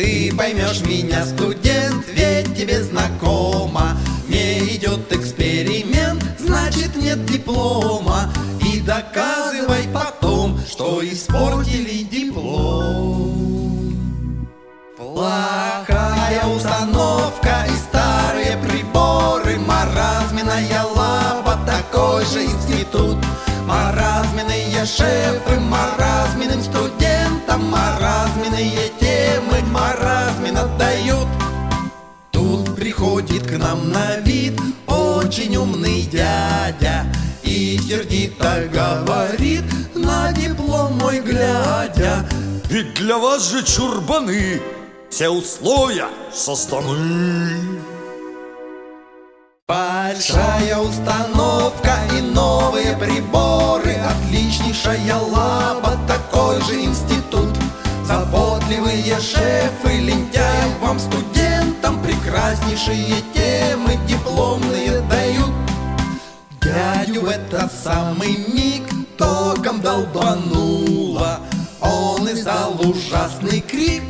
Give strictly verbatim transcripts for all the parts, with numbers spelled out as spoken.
Ты поймешь меня, студент, ведь тебе знакомо. Не идет эксперимент, значит нет диплома. И доказывай потом, что испортили диплом. Плохая установка и старые приборы, маразменная лаба, такой же институт. Маразменные шефы, маразменным студентам, маразменные темы маразмен отдают. Тут приходит к нам на вид очень умный дядя и сердито говорит, на диплом мой глядя: ведь для вас же, чурбаны, все условия созданы. Большая установка и новые приборы, отличнейшая лаба, такой же институт. Заботливые шефы лентяям вам, студентам, прекраснейшие темы дипломные дают. Дядю в этот самый миг током долбануло, он издал ужасный крик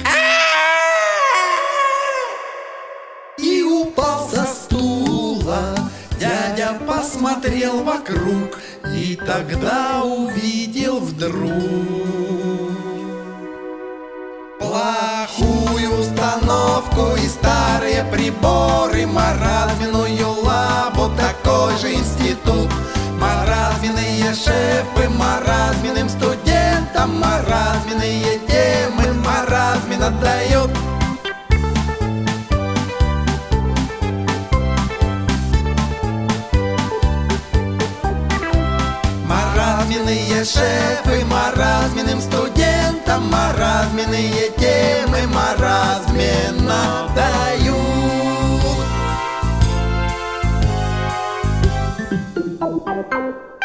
и упал со стула. Дядя посмотрел вокруг и тогда увидел вдруг плохую установку и старые приборы, маразменную лабу, такой же институт. Маразменные шефы, маразменным студентам, маразменные темы маразмен отдают. Маразменные шефы, маразменным студентам, маразменные темы маразменно дают.